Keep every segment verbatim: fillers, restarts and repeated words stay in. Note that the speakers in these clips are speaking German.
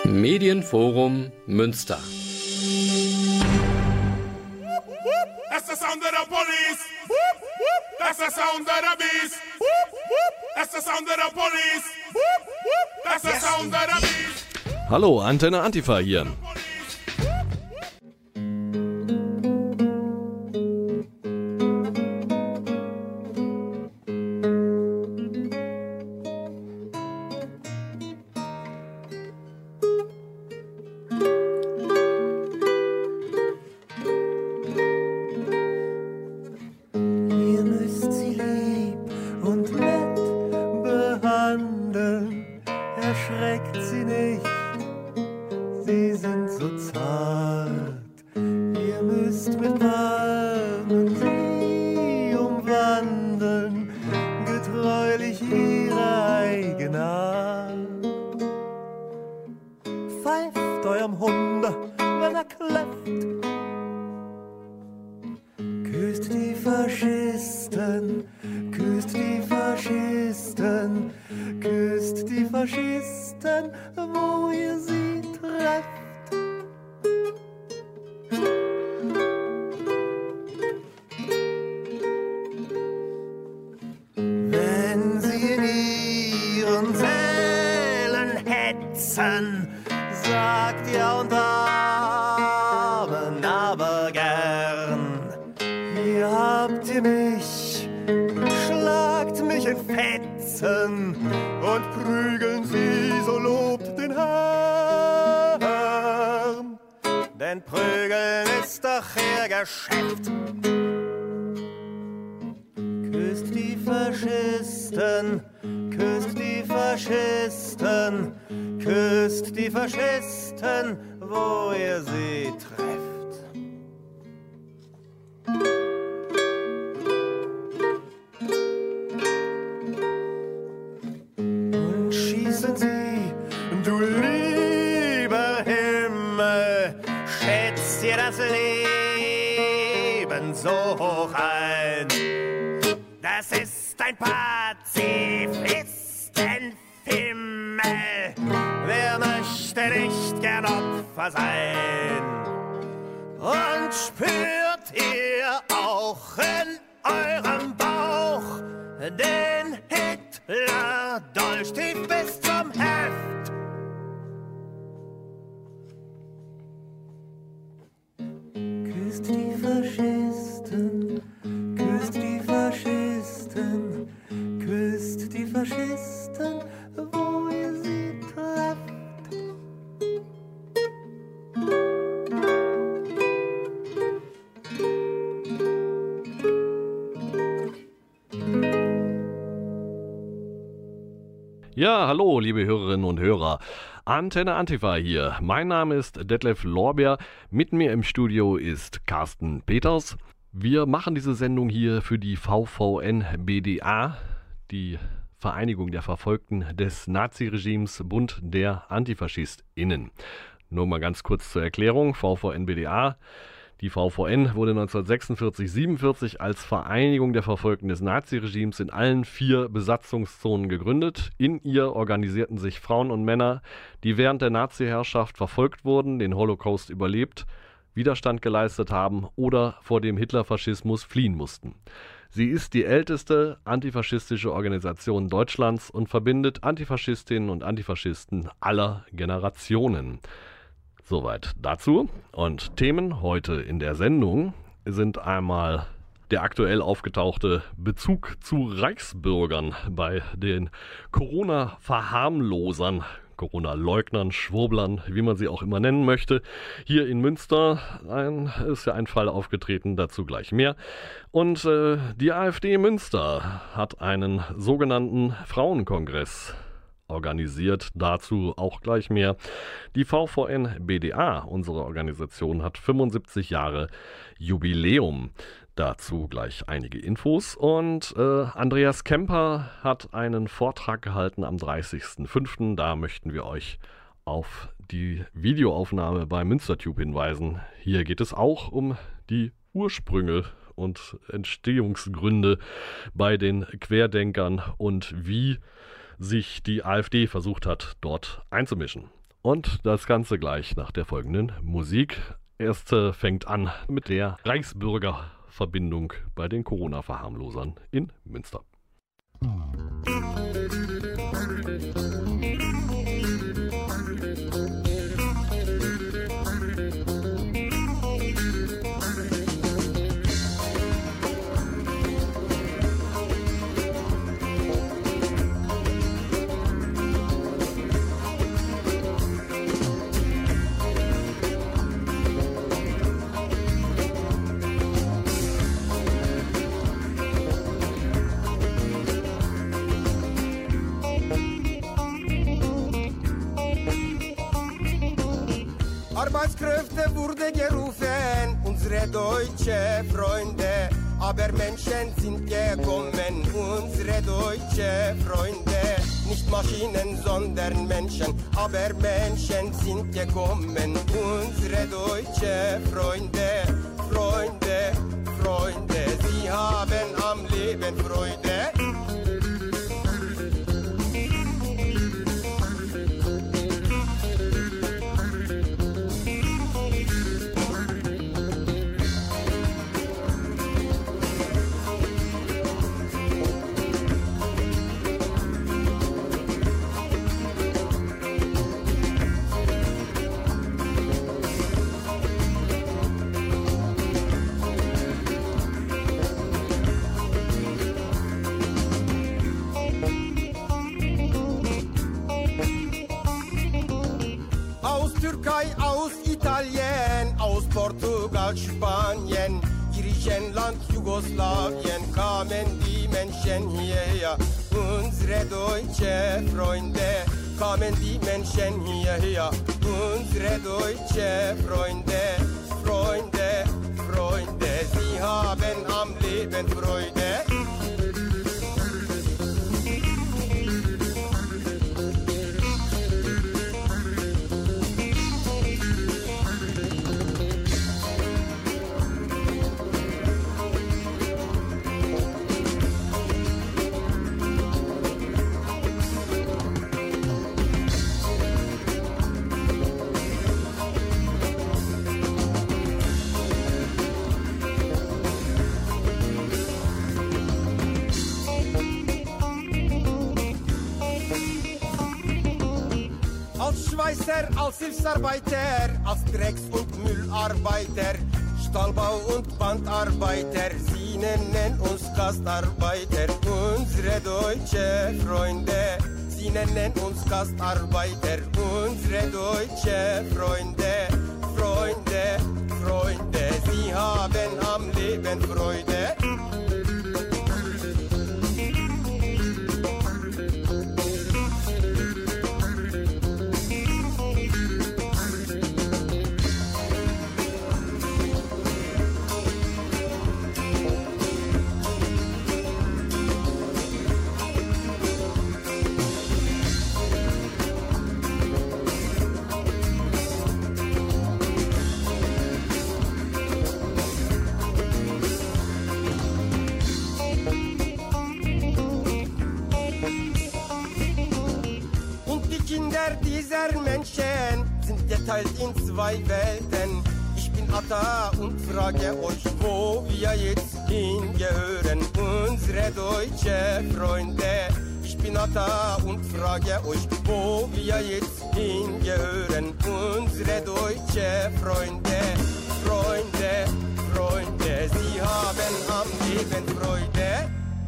Medienforum Münster. That's the sound of the police. That's the sound of the beast. That's the sound of the police. That's the sound of the beast. Hallo, Antenne Antifa hier. Ja, hallo, liebe Hörerinnen und Hörer. Antenne Antifa hier. Mein Name ist Detlef Lorbeer. Mit mir im Studio ist Carsten Peters. Wir machen diese Sendung hier für die V V N B D A, die Vereinigung der Verfolgten des Naziregimes, Bund der AntifaschistInnen. Nur mal ganz kurz zur Erklärung. V V N B D A. Die V V N wurde neunzehnhundertsechsundvierzig siebenundvierzig als Vereinigung der Verfolgten des Naziregimes in allen vier Besatzungszonen gegründet. In ihr organisierten sich Frauen und Männer, die während der Nazi-Herrschaft verfolgt wurden, den Holocaust überlebt, Widerstand geleistet haben oder vor dem Hitlerfaschismus fliehen mussten. Sie ist die älteste antifaschistische Organisation Deutschlands und verbindet Antifaschistinnen und Antifaschisten aller Generationen. Soweit dazu. Und Themen heute in der Sendung sind einmal der aktuell aufgetauchte Bezug zu Reichsbürgern bei den Corona-Verharmlosern, Corona-Leugnern, Schwurblern, wie man sie auch immer nennen möchte. Hier in Münster ein, ist ja ein Fall aufgetreten, dazu gleich mehr. Und äh, die AfD Münster hat einen sogenannten Frauenkongress organisiert, dazu auch gleich mehr. Die V V N B D A, unsere Organisation, hat fünfundsiebzig Jahre Jubiläum. Dazu gleich einige Infos. Und äh, Andreas Kemper hat einen Vortrag gehalten am dreißigsten fünften Da möchten wir euch auf die Videoaufnahme bei Münstertube hinweisen. Hier geht es auch um die Ursprünge und Entstehungsgründe bei den Querdenkern und wie sich die AfD versucht hat, dort einzumischen. Und das Ganze gleich nach der folgenden Musik. Erste fängt an mit der Reichsbürgerverbindung bei den Corona-Verharmlosern in Münster. Arbeitskräfte wurde gerufen, unsere deutsche Freunde. Aber Menschen sind gekommen, unsere deutsche Freunde. Nicht Maschinen, sondern Menschen. Aber Menschen sind gekommen, unsere deutsche Freunde. Freunde, Freunde, sie haben am Leben Freude. Aus Italien, aus Portugal, Spanien, Griechenland, Jugoslawien kamen die Menschen hierher. Unsere deutsche Freunde kamen die Menschen hierher. Unsere deutsche Freunde, Freunde, Freunde, sie haben am Leben Freude. Schweißer, als Hilfsarbeiter, als Drecks- und Müllarbeiter, Stahlbau- und Bandarbeiter, sie nennen uns Gastarbeiter, unsere deutsche Freunde. Sie nennen uns Gastarbeiter, unsere deutsche Freunde. Freunde, Freunde, sie haben am Leben Freude. Dieser Menschen sind geteilt in zwei Welten. Ich bin Atta und frage euch, wo wir jetzt hingehören. Unsere deutsche Freunde. Ich bin Atta und frage euch, wo wir jetzt hingehören. Unsere deutsche Freunde. Freunde, Freunde, sie haben am Leben Freude.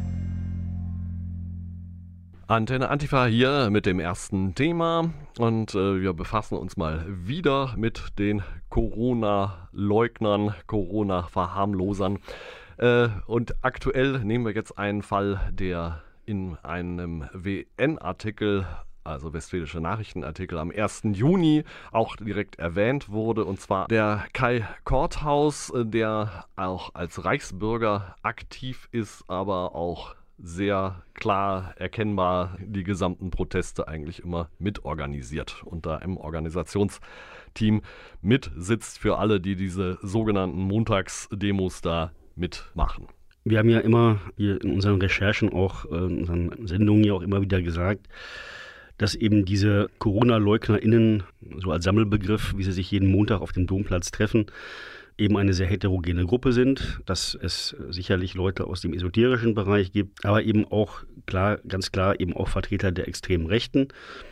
Antenne Antifa hier mit dem ersten Thema und äh, wir befassen uns mal wieder mit den Corona-Leugnern, Corona-Verharmlosern. Äh, und aktuell nehmen wir jetzt einen Fall, der in einem W N-Artikel, also Westfälische Nachrichtenartikel, am ersten Juni auch direkt erwähnt wurde, und zwar der Kai Korthaus, der auch als Reichsbürger aktiv ist, aber auch sehr klar erkennbar die gesamten Proteste eigentlich immer mitorganisiert und da im Organisationsteam mitsitzt für alle, die diese sogenannten Montagsdemos da mitmachen. Wir haben ja immer hier in unseren Recherchen, auch in unseren Sendungen ja auch immer wieder gesagt, dass eben diese Corona-LeugnerInnen so als Sammelbegriff, wie sie sich jeden Montag auf dem Domplatz treffen, eben eine sehr heterogene Gruppe sind, dass es sicherlich Leute aus dem esoterischen Bereich gibt, aber eben auch klar, ganz klar eben auch Vertreter der extremen Rechten.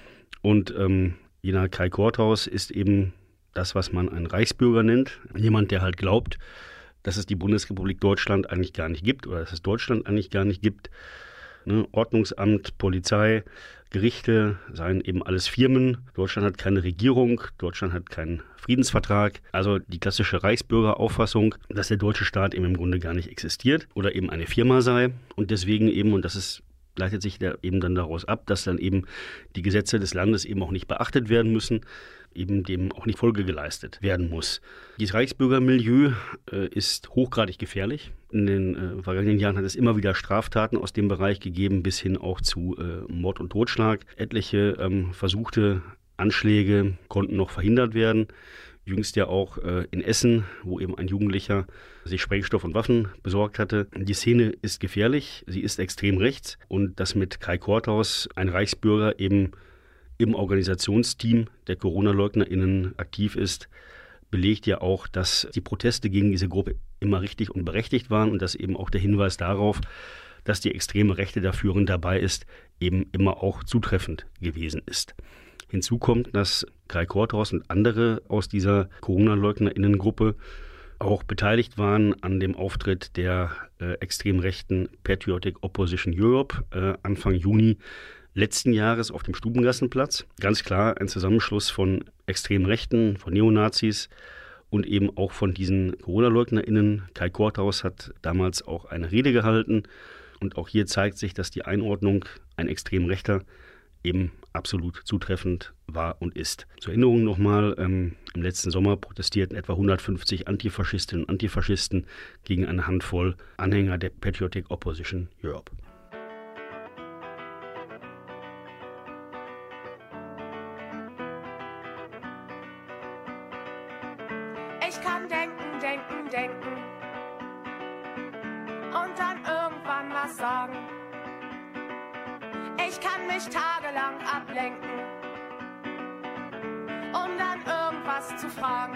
Und ähm, jener Kai Korthaus ist eben das, was man einen Reichsbürger nennt. Jemand, der halt glaubt, dass es die Bundesrepublik Deutschland eigentlich gar nicht gibt oder dass es Deutschland eigentlich gar nicht gibt. Ne? Ordnungsamt, Polizei, Gerichte seien eben alles Firmen. Deutschland hat keine Regierung, Deutschland hat keinen Friedensvertrag. Also die klassische Reichsbürgerauffassung, dass der deutsche Staat eben im Grunde gar nicht existiert oder eben eine Firma sei. Und deswegen eben, und das ist leitet sich da eben dann daraus ab, dass dann eben die Gesetze des Landes eben auch nicht beachtet werden müssen, eben dem auch nicht Folge geleistet werden muss. Dieses Reichsbürgermilieu äh, ist hochgradig gefährlich. In den äh, vergangenen Jahren hat es immer wieder Straftaten aus dem Bereich gegeben, bis hin auch zu äh, Mord und Totschlag. Etliche ähm, versuchte Anschläge konnten noch verhindert werden. Jüngst ja auch äh, in Essen, wo eben ein Jugendlicher sich Sprengstoff und Waffen besorgt hatte. Die Szene ist gefährlich, sie ist extrem rechts. Und dass mit Kai Korthaus ein Reichsbürger eben im Organisationsteam der Corona-LeugnerInnen aktiv ist, belegt ja auch, dass die Proteste gegen diese Gruppe immer richtig und berechtigt waren und dass eben auch der Hinweis darauf, dass die extreme Rechte da führend dabei ist, eben immer auch zutreffend gewesen ist. Hinzu kommt, dass Kai Korthaus und andere aus dieser Corona-LeugnerInnen-Gruppe auch beteiligt waren an dem Auftritt der äh, extrem rechten Patriotic Opposition Europe äh, Anfang Juni letzten Jahres auf dem Stubengassenplatz. Ganz klar ein Zusammenschluss von extrem Rechten, von Neonazis und eben auch von diesen Corona-LeugnerInnen. Kai Korthaus hat damals auch eine Rede gehalten und auch hier zeigt sich, dass die Einordnung ein extrem Rechter eben absolut zutreffend war und ist. Zur Erinnerung nochmal, ähm, im letzten Sommer protestierten etwa hundertfünfzig Antifaschistinnen und Antifaschisten gegen eine Handvoll Anhänger der Patriotic Opposition Europe. Ich kann denken, denken, denken und dann irgendwann was sagen. Ich kann mich tagelang ablenken, um dann irgendwas zu fragen.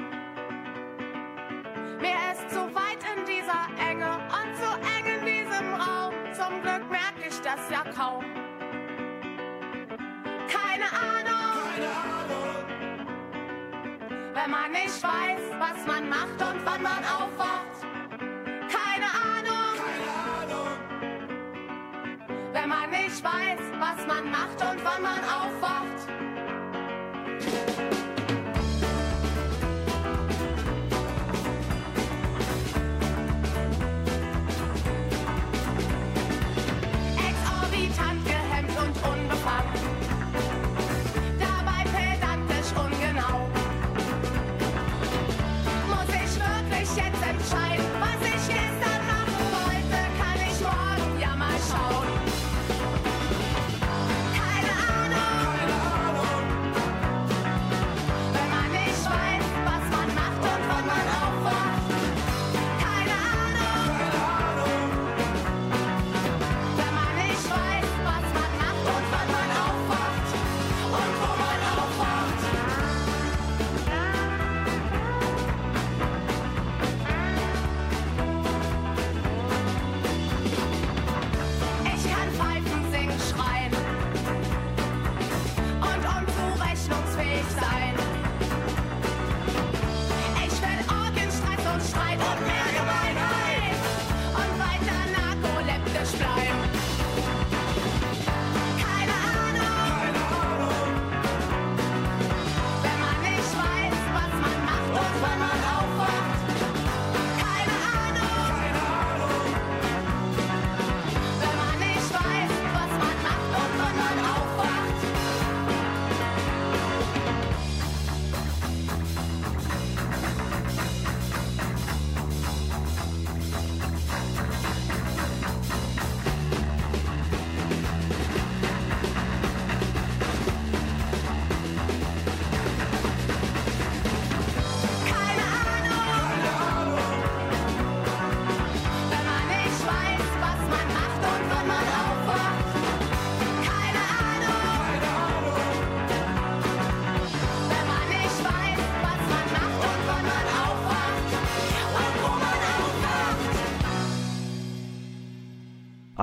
Mir ist zu weit in dieser Enge und zu eng in diesem Raum. Zum Glück merke ich das ja kaum. Keine Ahnung, keine Ahnung, wenn man nicht weiß, was man macht und wann man aufwacht. Keine Ahnung, keine Ahnung, wenn man nicht weiß, was man macht und wann man aufwacht. Exorbitant gehemmt und unbefangen, dabei pedantisch ungenau. Muss ich wirklich jetzt entscheiden, was ich gestern machen wollte? Kann ich morgen ja mal schauen. Keine Ahnung, keine Ahnung,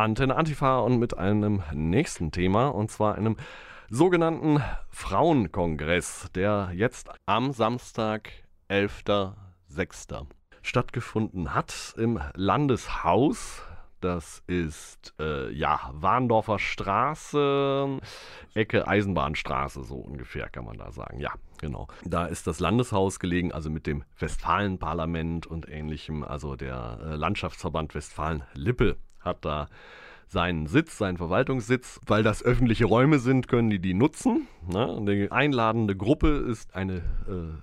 Antenne Antifa und mit einem nächsten Thema, und zwar einem sogenannten Frauenkongress, der jetzt am Samstag, elfter sechster stattgefunden hat im Landeshaus. Das ist, äh, ja, Warndorfer Straße, Ecke Eisenbahnstraße, so ungefähr kann man da sagen. Ja, genau. Da ist das Landeshaus gelegen, also mit dem Westfalenparlament und ähnlichem. Also der äh, Landschaftsverband Westfalen-Lippe hat da seinen Sitz, seinen Verwaltungssitz. Weil das öffentliche Räume sind, können die die nutzen. Ne? Die einladende Gruppe ist eine äh,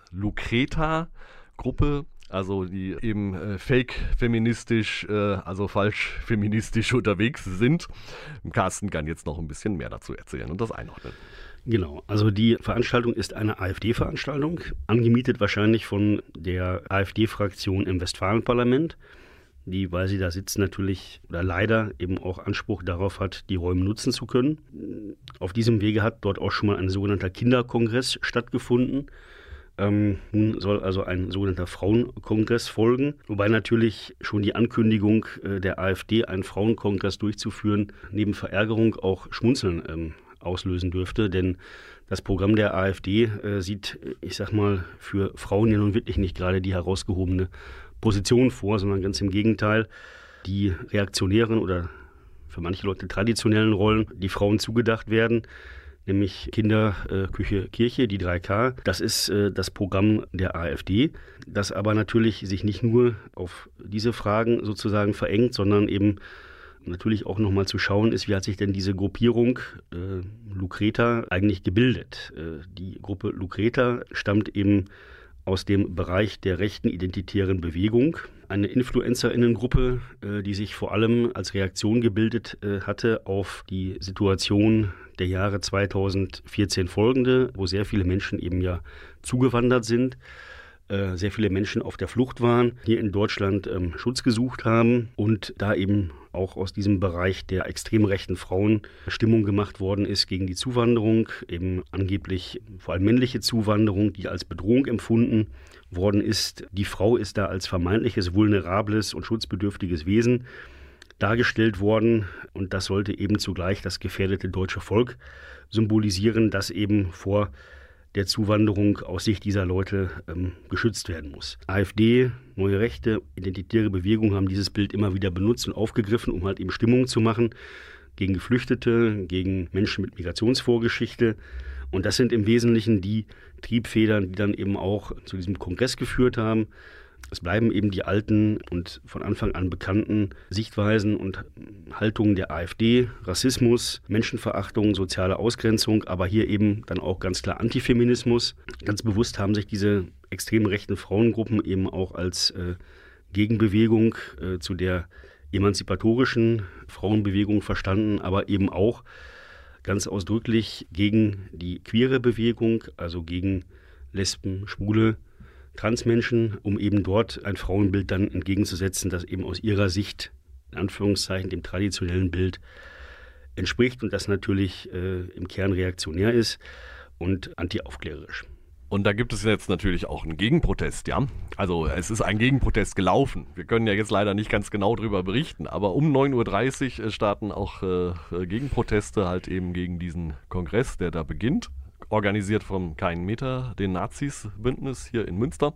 Lucreta-Gruppe. Also die eben äh, fake-feministisch, äh, also falsch-feministisch unterwegs sind. Carsten kann jetzt noch ein bisschen mehr dazu erzählen und das einordnen. Genau, also die Veranstaltung ist eine AfD-Veranstaltung, angemietet wahrscheinlich von der AfD-Fraktion im Westfalenparlament, die, weil sie da sitzt, natürlich oder leider eben auch Anspruch darauf hat, die Räume nutzen zu können. Auf diesem Wege hat dort auch schon mal ein sogenannter Kinderkongress stattgefunden. Ähm, nun soll also ein sogenannter Frauenkongress folgen, wobei natürlich schon die Ankündigung äh, der AfD, einen Frauenkongress durchzuführen, neben Verärgerung auch Schmunzeln ähm, auslösen dürfte, denn das Programm der AfD äh, sieht, ich sag mal, für Frauen ja nun wirklich nicht gerade die herausgehobene Position vor, sondern ganz im Gegenteil, die reaktionären oder für manche Leute traditionellen Rollen, die Frauen zugedacht werden, nämlich Kinder, äh, Küche, Kirche, die drei K. Das ist äh, das Programm der AfD, das aber natürlich sich nicht nur auf diese Fragen sozusagen verengt, sondern eben natürlich auch nochmal zu schauen ist, wie hat sich denn diese Gruppierung äh, Lucreta eigentlich gebildet. Äh, die Gruppe Lucreta stammt eben aus dem Bereich der rechten identitären Bewegung. Eine InfluencerInnen-Gruppe, äh, die sich vor allem als Reaktion gebildet äh, hatte auf die Situation der Jahre zweitausendvierzehn folgende, wo sehr viele Menschen eben ja zugewandert sind, äh, sehr viele Menschen auf der Flucht waren, hier in Deutschland ähm, Schutz gesucht haben und da eben auch aus diesem Bereich der extrem rechten Frauen Stimmung gemacht worden ist gegen die Zuwanderung, eben angeblich vor allem männliche Zuwanderung, die als Bedrohung empfunden worden ist. Die Frau ist da als vermeintliches, vulnerables und schutzbedürftiges Wesen dargestellt worden und das sollte eben zugleich das gefährdete deutsche Volk symbolisieren, das eben vor der Zuwanderung aus Sicht dieser Leute ähm, geschützt werden muss. AfD, Neue Rechte, identitäre Bewegungen haben dieses Bild immer wieder benutzt und aufgegriffen, um halt eben Stimmung zu machen gegen Geflüchtete, gegen Menschen mit Migrationsvorgeschichte. Und das sind im Wesentlichen die Triebfedern, die dann eben auch zu diesem Kongress geführt haben. Es bleiben eben die alten und von Anfang an bekannten Sichtweisen und Haltungen der AfD, Rassismus, Menschenverachtung, soziale Ausgrenzung, aber hier eben dann auch ganz klar Antifeminismus. Ganz bewusst haben sich diese extrem rechten Frauengruppen eben auch als äh, Gegenbewegung äh, zu der emanzipatorischen Frauenbewegung verstanden, aber eben auch ganz ausdrücklich gegen die queere Bewegung, also gegen Lesben, Schwule, Transmenschen, um eben dort ein Frauenbild dann entgegenzusetzen, das eben aus ihrer Sicht, in Anführungszeichen, dem traditionellen Bild entspricht und das natürlich äh, im Kern reaktionär ist und antiaufklärerisch. Und da gibt es jetzt natürlich auch einen Gegenprotest, ja. Also es ist ein Gegenprotest gelaufen. Wir können ja jetzt leider nicht ganz genau darüber berichten, aber um neun Uhr dreißig starten auch äh, Gegenproteste halt eben gegen diesen Kongress, der da beginnt. Organisiert vom Kein Meter, den Nazis-Bündnis hier in Münster.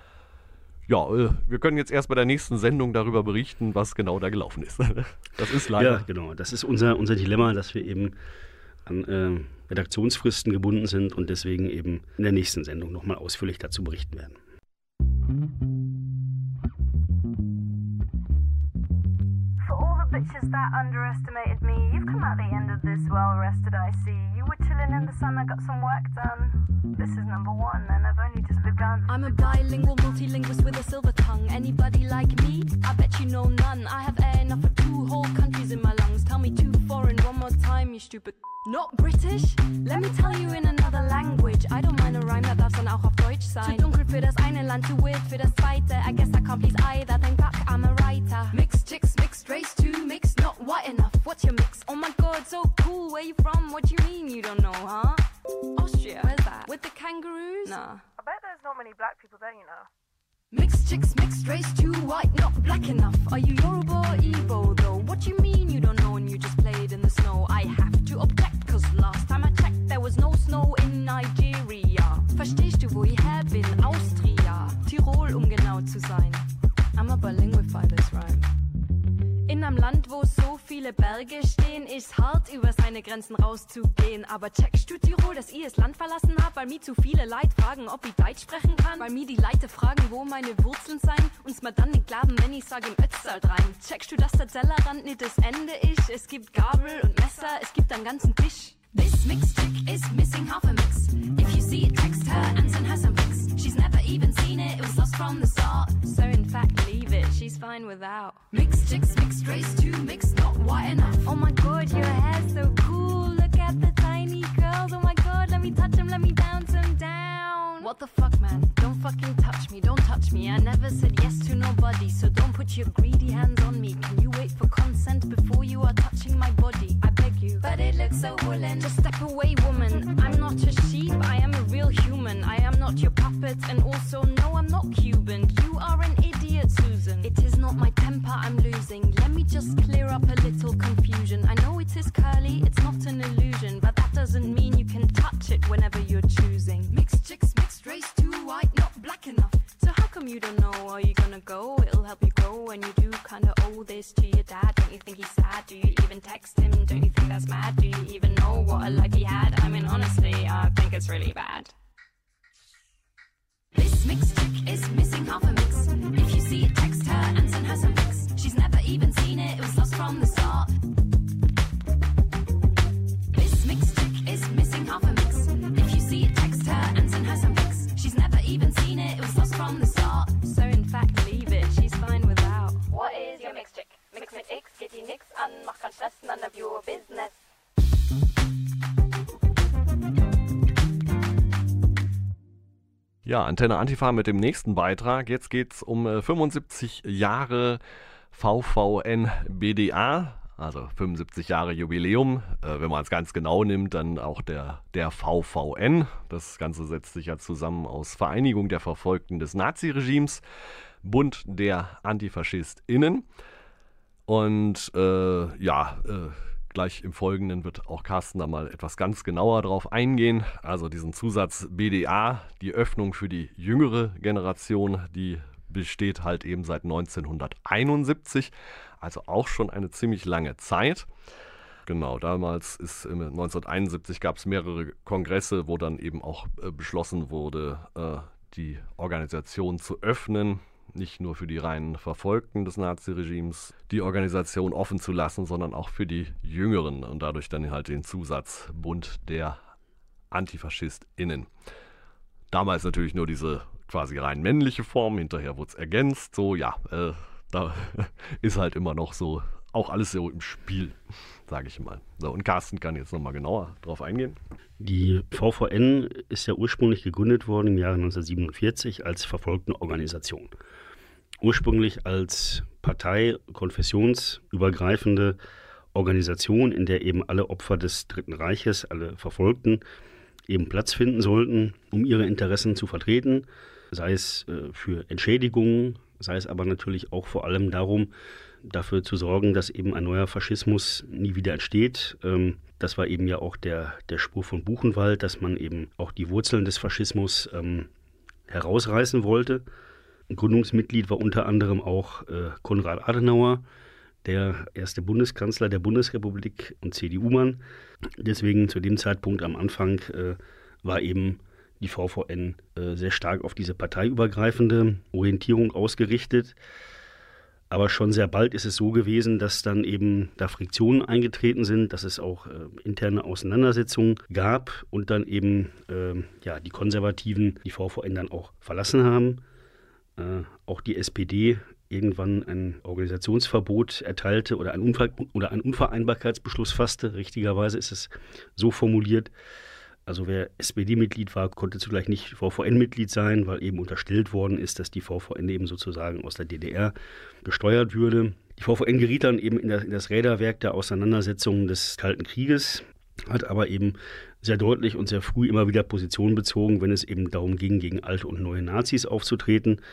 Ja, äh, wir können jetzt erst bei der nächsten Sendung darüber berichten, was genau da gelaufen ist. Das ist leider... Ja, genau. Das ist unser, unser Dilemma, dass wir eben an äh, Redaktionsfristen gebunden sind und deswegen eben in der nächsten Sendung nochmal ausführlich dazu berichten werden. Bitches that underestimated me. You've come out the end of this well rested, I see. You were chilling in the sun, I got some work done. This is number one, and I've only just begun. I'm a bilingual multilingualist with a silver tongue. Anybody like me? I bet you know none. I have air enough for two whole countries in my lungs. Tell me two foreign one more time, you stupid. Not British? Let me tell you in another language. I don't mind a rhyme, that darf dann auch auf Deutsch sein. Zu dunkel für das eine Land, too weird für das zweite. I guess I can't please either, thank fuck I'm a writer. Mixed chicks, mixed race too, mixed not white enough. What's your mix? Oh my god, so cool, where you from? What do you mean you don't know, huh? Austria, where's that? With the kangaroos? Nah. I bet there's not many black people there, you know. Mixed chicks, mixed race, too white, not black enough. Are you Yoruba or Igbo though? What do you mean you don't know and you just played in the snow? I have to object, cause last time I checked there was no snow in Nigeria. Verstehst du, wo ich her bin? Austria, Tirol, um genau zu sein. I'm a bilinguify this rhyme. In einem Land, wo so viele Berge stehen, ist hart, über seine Grenzen rauszugehen. Aber checkst du Tirol, dass ich das Land verlassen hab? Weil mir zu viele Leute fragen, ob ich Deutsch sprechen kann. Weil mir die Leute fragen, wo meine Wurzeln sein. Uns mir dann nicht glauben, wenn ich sag im Ötztal rein. Checkst du, dass der Tellerrand nicht das Ende ist? Es gibt Gabel und Messer, es gibt einen ganzen Tisch. This mixed chick is missing half a mix. If you see it, text her and send her some pics. She's never even seen it, it was lost from the start. So in fact, leave it, she's fine without. Mixed chicks, mixed race, too mixed, not white enough. Oh my god, your hair's so cool. Look at the tiny curls. Oh my god, let me touch them, let me bounce them down. What the fuck, man? Don't fucking touch me, don't touch me. I never said yes to nobody, so don't put your greedy hands on me. Can you wait for consent before you are touching my body? I beg you. But it looks so woolen. Just step away, woman. I'm not a sheep, I am a real human. I am not your puppet, and also, no, I'm not Cuban. You are an idiot, Susan. It is not my temper I'm losing. Let me just clear up a little confusion. I know it is curly, it's not an illusion, but that doesn't mean you can touch it whenever you're choosing. Mixed chicks, mixed race, too white, not black enough. So how come you don't know? Are you gonna go? It'll help you grow, and you do kinda owe this to your dad. Don't you think he's sad? Do you even text him? Don't you think that's mad? Do you even know what a life he had? I mean, honestly, I think it's really bad. This mixed chick is missing half a mix. If you see it, text her and send her some pics. She's never even seen it, it was lost from the start. This mixed chick is missing half a mix. If you see it, text her and send her some pics. She's never even seen it, it was lost from the start. So in fact, leave it, she's fine without. What is your mixed chick? Mix mit X, geht die nix an, mach keinen Stress, none of your business. Ja, Antenne Antifa mit dem nächsten Beitrag. Jetzt geht's um äh, fünfundsiebzig Jahre V V N B D A, also fünfundsiebzig Jahre Jubiläum. Äh, wenn man es ganz genau nimmt, dann auch der, der V V N. Das Ganze setzt sich ja zusammen aus Vereinigung der Verfolgten des Naziregimes, Bund der AntifaschistInnen. Und äh, ja, äh, gleich im Folgenden wird auch Carsten da mal etwas ganz genauer drauf eingehen. Also diesen Zusatz B D A, die Öffnung für die jüngere Generation, die besteht halt eben seit neunzehnhunderteinundsiebzig, also auch schon eine ziemlich lange Zeit. Genau, damals ist neunzehnhunderteinundsiebzig gab es mehrere Kongresse, wo dann eben auch äh, beschlossen wurde, äh, die Organisation zu öffnen. Nicht nur für die reinen Verfolgten des Naziregimes die Organisation offen zu lassen, sondern auch für die Jüngeren und dadurch dann halt den Zusatz Bund der AntifaschistInnen. Damals natürlich nur diese quasi rein männliche Form, hinterher wurde es ergänzt, so ja, äh, da ist halt immer noch so, auch alles so im Spiel, sage ich mal. So, und Carsten kann jetzt nochmal genauer drauf eingehen. Die V V N ist ja ursprünglich gegründet worden im Jahre neunzehnhundertsiebenundvierzig als Verfolgtenorganisation. Ursprünglich als Partei, konfessionsübergreifende Organisation, in der eben alle Opfer des Dritten Reiches, alle Verfolgten, eben Platz finden sollten, um ihre Interessen zu vertreten, sei es äh, für Entschädigungen, sei es aber natürlich auch vor allem darum, dafür zu sorgen, dass eben ein neuer Faschismus nie wieder entsteht. Ähm, das war eben ja auch der, der Spur von Buchenwald, dass man eben auch die Wurzeln des Faschismus ähm, herausreißen wollte. Ein Gründungsmitglied war unter anderem auch äh, Konrad Adenauer, der erste Bundeskanzler der Bundesrepublik und C D U-Mann. Deswegen zu dem Zeitpunkt am Anfang äh, war eben die V V N äh, sehr stark auf diese parteiübergreifende Orientierung ausgerichtet. Aber schon sehr bald ist es so gewesen, dass dann eben da Friktionen eingetreten sind, dass es auch äh, interne Auseinandersetzungen gab und dann eben äh, ja, die Konservativen die V V N dann auch verlassen haben. Äh, auch die S P D irgendwann ein Organisationsverbot erteilte oder, ein Unver- oder einen Unvereinbarkeitsbeschluss fasste. Richtigerweise ist es so formuliert. Also wer S P D-Mitglied war, konnte zugleich nicht V V N-Mitglied sein, weil eben unterstellt worden ist, dass die V V N eben sozusagen aus der D D R gesteuert würde. Die V V N geriet dann eben in das, in das Räderwerk der Auseinandersetzungen des Kalten Krieges, hat aber eben sehr deutlich und sehr früh immer wieder Position bezogen, wenn es eben darum ging, gegen alte und neue Nazis aufzutreten.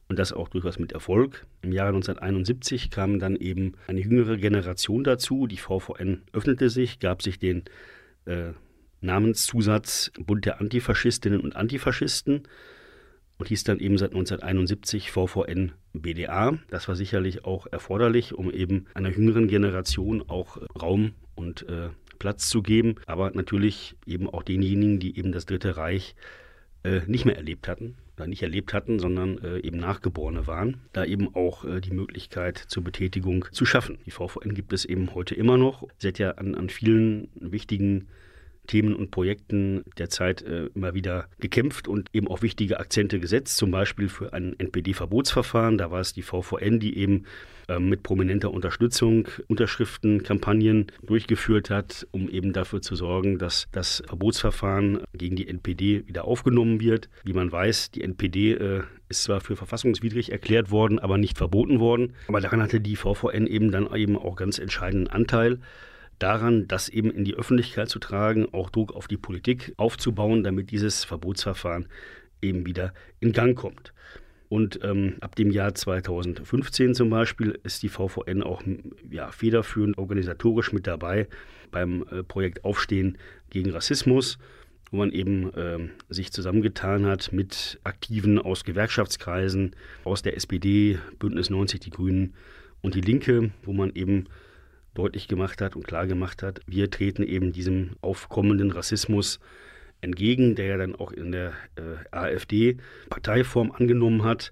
und das auch durchaus mit Erfolg. Im Jahre neunzehnhunderteinundsiebzig kam dann eben eine jüngere Generation dazu. Die V V N öffnete sich, gab sich den äh, Namenszusatz Bund der Antifaschistinnen und Antifaschisten und hieß dann eben seit neunzehnhunderteinundsiebzig V V N B D A. Das war sicherlich auch erforderlich, um eben einer jüngeren Generation auch Raum und äh, Platz zu geben, aber natürlich eben auch denjenigen, die eben das Dritte Reich äh, nicht mehr erlebt hatten, oder nicht erlebt hatten, sondern äh, eben Nachgeborene waren, da eben auch äh, die Möglichkeit zur Betätigung zu schaffen. Die V V N gibt es eben heute immer noch. Sie hat ja an, an vielen wichtigen Themen und Projekten der Zeit äh, immer wieder gekämpft und eben auch wichtige Akzente gesetzt, zum Beispiel für ein N P D-Verbotsverfahren. Da war es die V V N, die eben äh, mit prominenter Unterstützung Unterschriftenkampagnen durchgeführt hat, um eben dafür zu sorgen, dass das Verbotsverfahren gegen die N P D wieder aufgenommen wird. Wie man weiß, die N P D äh, ist zwar für verfassungswidrig erklärt worden, aber nicht verboten worden. Aber daran hatte die V V N eben dann eben auch ganz entscheidenden Anteil daran, das eben in die Öffentlichkeit zu tragen, auch Druck auf die Politik aufzubauen, damit dieses Verbotsverfahren eben wieder in Gang kommt. Und ähm, ab dem Jahr zweitausendfünfzehn zum Beispiel ist die V V N auch ja, federführend organisatorisch mit dabei beim äh, Projekt Aufstehen gegen Rassismus, wo man eben äh, sich zusammengetan hat mit Aktiven aus Gewerkschaftskreisen, aus der S P D, Bündnis neunzig, die Grünen und die Linke, wo man eben deutlich gemacht hat und klar gemacht hat, wir treten eben diesem aufkommenden Rassismus entgegen, der ja dann auch in der äh, AfD Parteiform angenommen hat.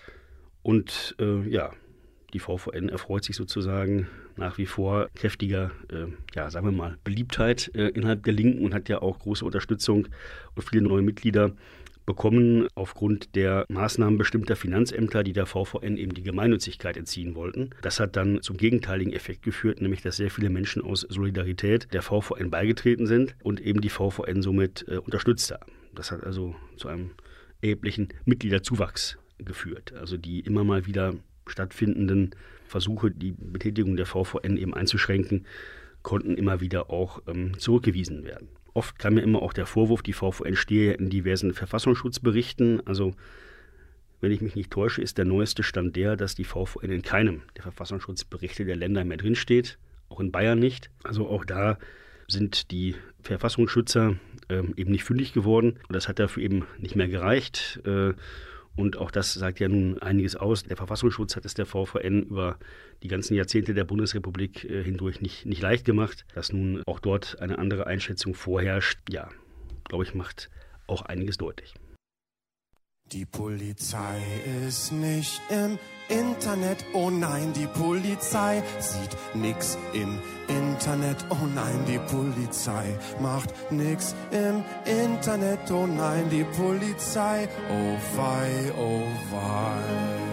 Und äh, ja, die V V N erfreut sich sozusagen nach wie vor kräftiger, äh, ja, sagen wir mal, Beliebtheit äh, innerhalb der Linken und hat ja auch große Unterstützung und viele neue Mitglieder bekommen aufgrund der Maßnahmen bestimmter Finanzämter, die der V V N eben die Gemeinnützigkeit entziehen wollten. Das hat dann zum gegenteiligen Effekt geführt, nämlich dass sehr viele Menschen aus Solidarität der V V N beigetreten sind und eben die V V N somit äh, unterstützt haben. Das hat also zu einem erheblichen Mitgliederzuwachs geführt. Also die immer mal wieder stattfindenden Versuche, die Betätigung der V V N eben einzuschränken, konnten immer wieder auch ähm, zurückgewiesen werden. Oft kam ja immer auch der Vorwurf, die V V N stehe in diversen Verfassungsschutzberichten. Also, wenn ich mich nicht täusche, ist der neueste Stand der, dass die V V N in keinem der Verfassungsschutzberichte der Länder mehr drinsteht, auch in Bayern nicht. Also auch da sind die Verfassungsschützer äh, eben nicht fündig geworden. Und das hat dafür eben nicht mehr gereicht. Äh, Und auch das sagt ja nun einiges aus. Der Verfassungsschutz hat es der V V N über die ganzen Jahrzehnte der Bundesrepublik äh, hindurch nicht, nicht leicht gemacht. Dass nun auch dort eine andere Einschätzung vorherrscht, ja, glaube ich, macht auch einiges deutlich. Die Polizei ist nicht im Internet, oh nein, die Polizei sieht nix im Internet, oh nein, die Polizei macht nix im Internet, oh nein, die Polizei, oh wei, oh wei.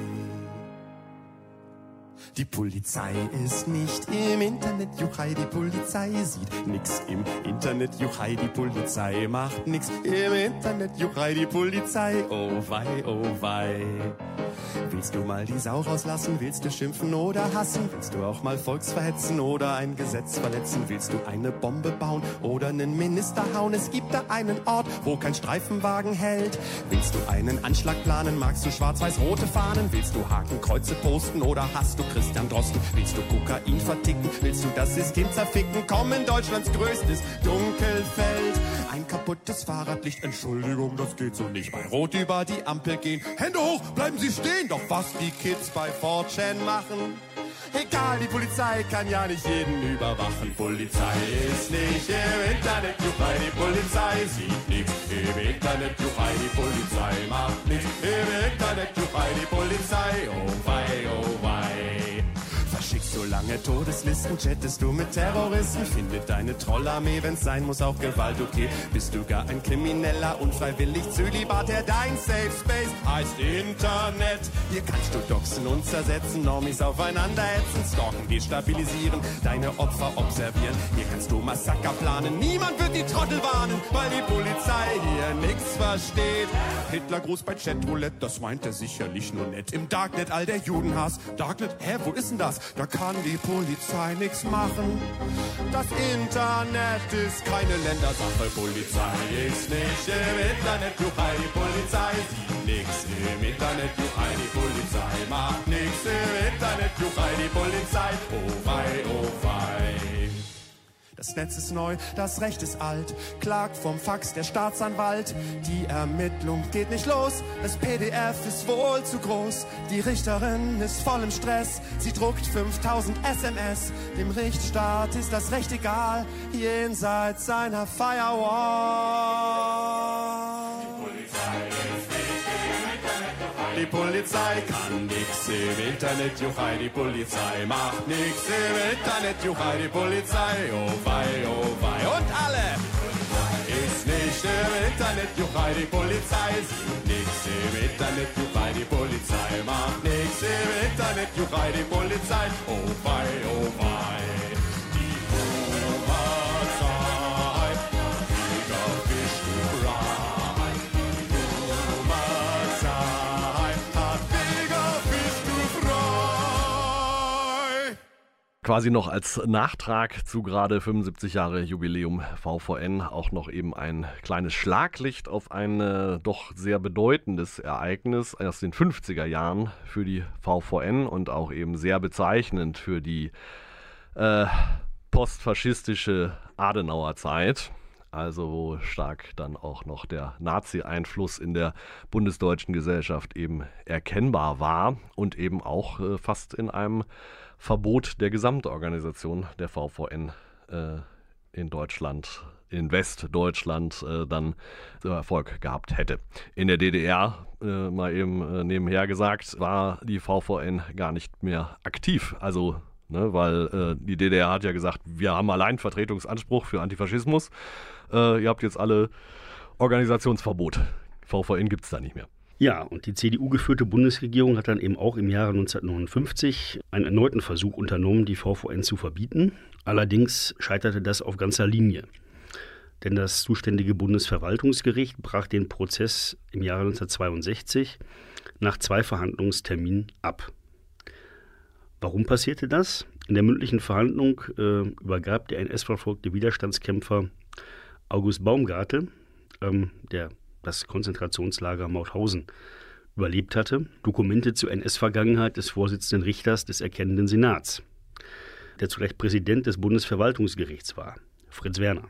Die Polizei ist nicht im Internet, juchai, die Polizei sieht nix im Internet, juchai, die Polizei macht nix im Internet, juchai, die Polizei, oh wei, oh wei. Willst du mal die Sau rauslassen, willst du schimpfen oder hassen, willst du auch mal Volksverhetzen oder ein Gesetz verletzen, willst du eine Bombe bauen oder einen Minister hauen, es gibt da einen Ort, wo kein Streifenwagen hält. Willst du einen Anschlag planen, magst du schwarz-weiß-rote Fahnen, willst du Hakenkreuze posten oder hast du Christian Drosten, willst du Kokain verticken, willst du das System zerficken, komm in Deutschlands größtes Dunkelfeld. Ein kaputtes Fahrradlicht, Entschuldigung, das geht so nicht, bei Rot über die Ampel gehen, Hände hoch, bleiben Sie stehen, doch was die Kids bei four chan machen, egal, die Polizei kann ja nicht jeden überwachen. Die Polizei ist nicht im Internet, juchai, die Polizei sieht nichts im Internet, juchai, die Polizei macht nichts im Internet, juchai, die Polizei, oh wei, oh wei. Verschickst du lange Todeslisten, chattest du mit Terroristen, findet deine Trollarmee, wenn's sein muss, auch Gewalt okay. Bist du gar ein Krimineller, unfreiwillig Zölibatär, dein Safe Space heißt Internet. Hier kannst du doxen und zersetzen, Normis aufeinander hetzen, stalken, destabilisieren, deine Opfer observieren. Hier kannst du Massaker planen, niemand wird die Trottel warnen, weil die Polizei hier nix versteht. Hitlergruß bei Chatroulette, das meint er sicherlich nur nett. Im Darknet all der Judenhass, Darknet, hä, wo ist denn das? Da kann die Polizei nix machen. Das Internet ist keine Ländersache. Polizei ist nicht im Internet, juchai, die Polizei sieht nix im Internet, juchai, die Polizei macht nix im Internet, juchai, die Polizei, oh wei, oh wei. Das Netz ist neu, das Recht ist alt, klagt vom Fax der Staatsanwalt. Die Ermittlung geht nicht los, das P D F ist wohl zu groß. Die Richterin ist voll im Stress, sie druckt fünftausend S M S. Dem Rechtsstaat ist das Recht egal, jenseits seiner Firewall. Die Polizei kann nix im Internet, juchai, die Polizei macht nix im Internet, juchai, die Polizei, oh wei, oh wei. Und alle! Ist nicht im Internet, juchai, die Polizei, sieht nix im Internet, juchai, die Polizei macht nix im Internet, juchai, die Polizei, oh wei, oh wei. Die Polizei, Flieger, Fisch, du Brei. Die Polizei, Quasi noch als Nachtrag zu gerade fünfundsiebzig Jahre Jubiläum V V N auch noch eben ein kleines Schlaglicht auf ein äh, doch sehr bedeutendes Ereignis aus den fünfziger Jahren für die V V N und auch eben sehr bezeichnend für die äh, postfaschistische Adenauerzeit. Also wo stark dann auch noch der Nazi-Einfluss in der bundesdeutschen Gesellschaft eben erkennbar war und eben auch äh, fast in einem Verbot der Gesamtorganisation der V V N äh, in Deutschland, in Westdeutschland äh, dann Erfolg gehabt hätte. In der D D R, äh, mal eben äh, nebenher gesagt, war die V V N gar nicht mehr aktiv. Also, ne, weil äh, die D D R hat ja gesagt, wir haben allein Vertretungsanspruch für Antifaschismus. Äh, ihr habt jetzt alle Organisationsverbot. V V N gibt es da nicht mehr. Ja, und die C D U-geführte Bundesregierung hat dann eben auch im Jahre neunzehnhundertneunundfünfzig einen erneuten Versuch unternommen, die V V N zu verbieten. Allerdings scheiterte das auf ganzer Linie. Denn das zuständige Bundesverwaltungsgericht brach den Prozess im Jahre neunzehnhundertzweiundsechzig nach zwei Verhandlungsterminen ab. Warum passierte das? In der mündlichen Verhandlung äh, übergab der N S-verfolgte Widerstandskämpfer August Baumgartel, ähm, der das Konzentrationslager Mauthausen überlebt hatte, Dokumente zur N S-Vergangenheit des Vorsitzenden Richters des Erkennenden Senats, der zugleich Präsident des Bundesverwaltungsgerichts war, Fritz Werner.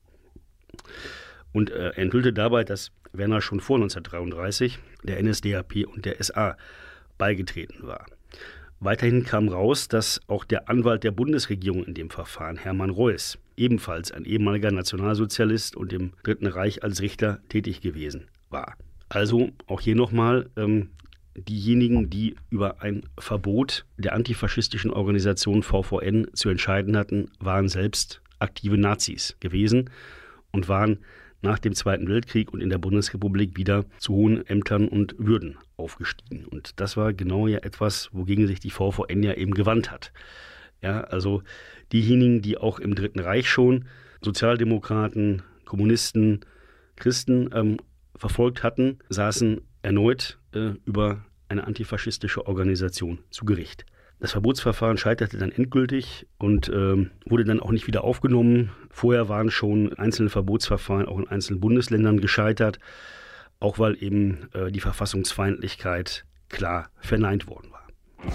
Und äh, er enthüllte dabei, dass Werner schon vor neunzehnhundertdreiunddreißig der N S D A P und der S A beigetreten war. Weiterhin kam raus, dass auch der Anwalt der Bundesregierung in dem Verfahren, Hermann Reuß, ebenfalls ein ehemaliger Nationalsozialist und im Dritten Reich als Richter tätig gewesen war. Also auch hier nochmal, ähm, diejenigen, die über ein Verbot der antifaschistischen Organisation V V N zu entscheiden hatten, waren selbst aktive Nazis gewesen und waren nach dem Zweiten Weltkrieg und in der Bundesrepublik wieder zu hohen Ämtern und Würden aufgestiegen. Und das war genau ja etwas, wogegen sich die V V N ja eben gewandt hat. Ja, also diejenigen, die auch im Dritten Reich schon Sozialdemokraten, Kommunisten, Christen ähm, verfolgt hatten, saßen erneut äh, über eine antifaschistische Organisation zu Gericht. Das Verbotsverfahren scheiterte dann endgültig und ähm, wurde dann auch nicht wieder aufgenommen. Vorher waren schon einzelne Verbotsverfahren auch in einzelnen Bundesländern gescheitert, auch weil eben äh, die Verfassungsfeindlichkeit klar verneint worden war.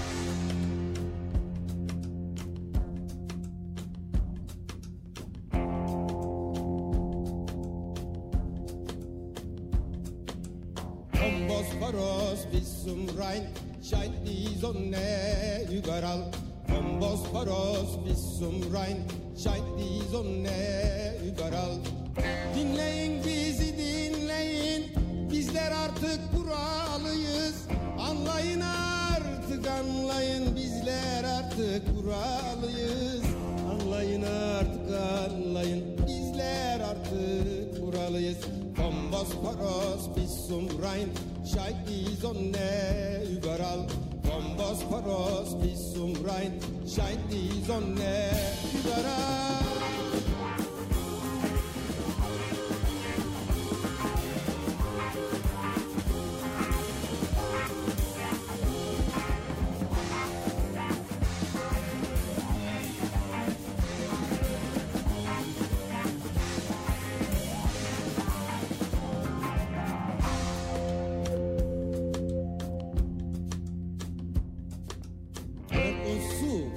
Vom Bosporus bis zum Rhein scheint die Sonne überall. Vom Bosporus bis zum Rhein scheint die Sonne überall. Dinleyin bizi dinleyin, bizler artık buralıyız. Anlayın artık anlayın, bizler artık buralıyız. Anlayın artık anlayın, bizler artık buralıyız. Vom Bosporus bis zum Rhein scheint die Sonne überall. Vom Bosporus bis zum Rhein scheint die Sonne überall.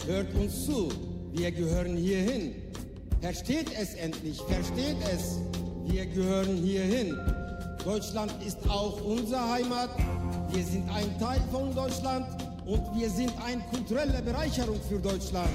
hört uns zu, wir gehören hierhin. Versteht es endlich, versteht es, wir gehören hierhin. Deutschland ist auch unsere Heimat, wir sind ein Teil von Deutschland und wir sind eine kulturelle Bereicherung für Deutschland.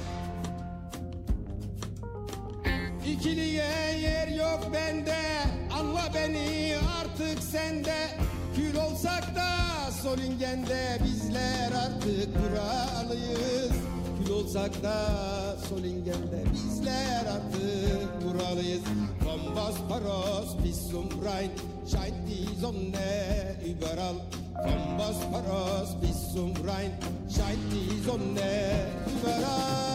İkiliye yer yok bende, anla beni artık sende. Kül olsak da Solingen'de bizler artık buralıyız. Kül olsak da Solingen'de bizler artık buralıyız. Vom Bosporus bis zum Rhein scheint die Sonne überall. Vom Bosporus bis zum Rhein scheint die Sonne überall.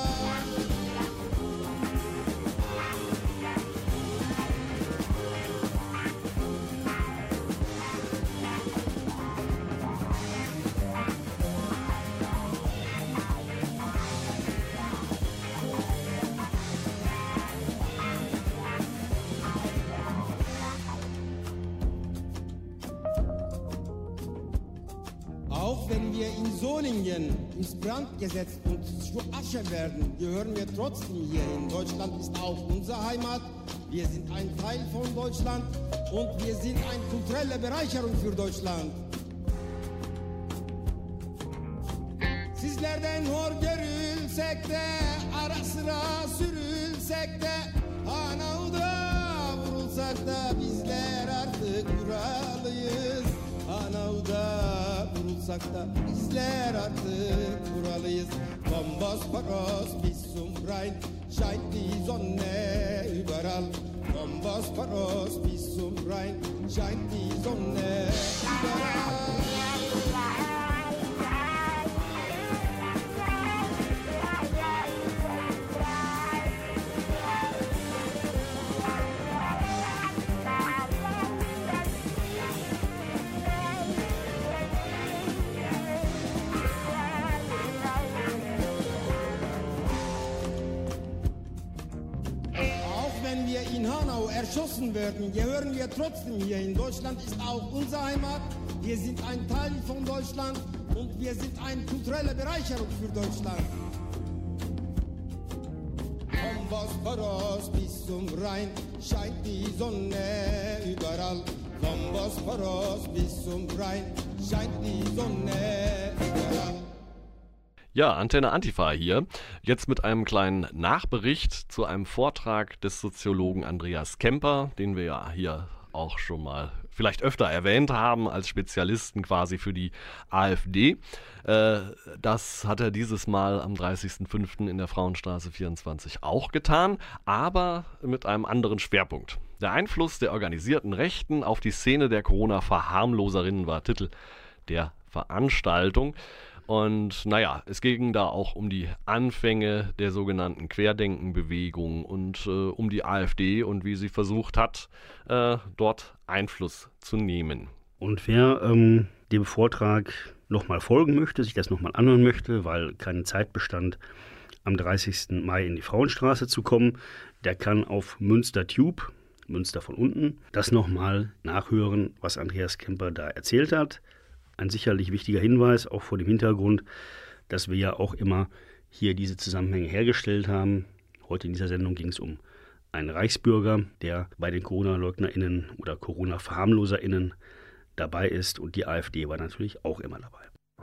Auch wenn wir in Solingen ins Brand gesetzt und zu Asche werden, gehören wir trotzdem hierhin. Deutschland ist auch unsere Heimat. Wir sind ein Teil von Deutschland und wir sind eine kulturelle Bereicherung für Deutschland. Sizlerden hor görülsek de, ara sıra sürülsek de, Hanauda vurulsak da bizler artık buralıyız. Hanauda vurulsak da bizler artık buralıyız. Vom Bosporus bis zum Rhein scheint die Sonne überall. Vom Bosporus bis zum Rhein scheint die Sonne überall. Wenn wir in Hanau erschossen werden, gehören wir trotzdem hierhin. Deutschland ist auch unsere Heimat. Wir sind ein Teil von Deutschland und wir sind eine kulturelle Bereicherung für Deutschland. Vom Bosporus bis zum Rhein scheint die Sonne überall. Vom Bosporus bis zum Rhein scheint die Sonne überall. Ja, Antenne Antifa hier, jetzt mit einem kleinen Nachbericht zu einem Vortrag des Soziologen Andreas Kemper, den wir ja hier auch schon mal vielleicht öfter erwähnt haben, als Spezialisten quasi für die AfD. Äh, das hat er dieses Mal am dreißigsten fünften in der Frauenstraße vierundzwanzig auch getan, aber mit einem anderen Schwerpunkt. Der Einfluss der organisierten Rechten auf die Szene der Corona-Verharmloserinnen war Titel der Veranstaltung. Und naja, es ging da auch um die Anfänge der sogenannten Querdenkenbewegung und äh, um die AfD und wie sie versucht hat, äh, dort Einfluss zu nehmen. Und wer ähm, dem Vortrag nochmal folgen möchte, sich das nochmal anhören möchte, weil keine Zeit bestand, am dreißigsten Mai in die Frauenstraße zu kommen, der kann auf Münster Tube, Münster von unten, das nochmal nachhören, was Andreas Kemper da erzählt hat. Ein sicherlich wichtiger Hinweis, auch vor dem Hintergrund, dass wir ja auch immer hier diese Zusammenhänge hergestellt haben. Heute in dieser Sendung ging es um einen Reichsbürger, der bei den Corona-LeugnerInnen oder Corona-VerharmloserInnen dabei ist, und die AfD war natürlich auch immer dabei.